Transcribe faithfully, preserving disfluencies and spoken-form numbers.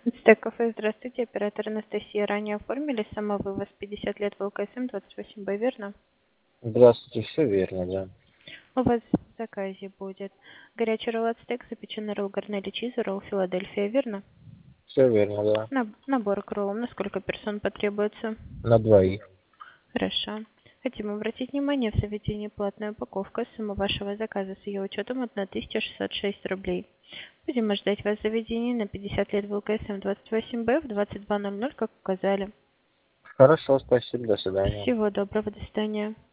Стек кафе, здравствуйте, оператор Анастасия. Ранее оформили самовывоз пятьдесят лет ВЛКСМ двадцать восемь Б, верно? Здравствуйте, все верно, да. У вас в заказе будет горячий ролл стейк, запеченный ролл гарнели чиз, ролл Филадельфия, верно? Все верно, да. На- набор к роллам. На сколько персон потребуется? На двоих. Хорошо. Хотим обратить внимание, в заведении платная упаковка. Сумма вашего заказа с ее учетом тысяча шестьсот шесть рублей. Будем ждать вас в заведении на пятьдесят лет ВЛКСМ двадцать восемь Б в двадцать два ноль ноль, как указали. Хорошо, спасибо, до свидания. Всего доброго, до свидания.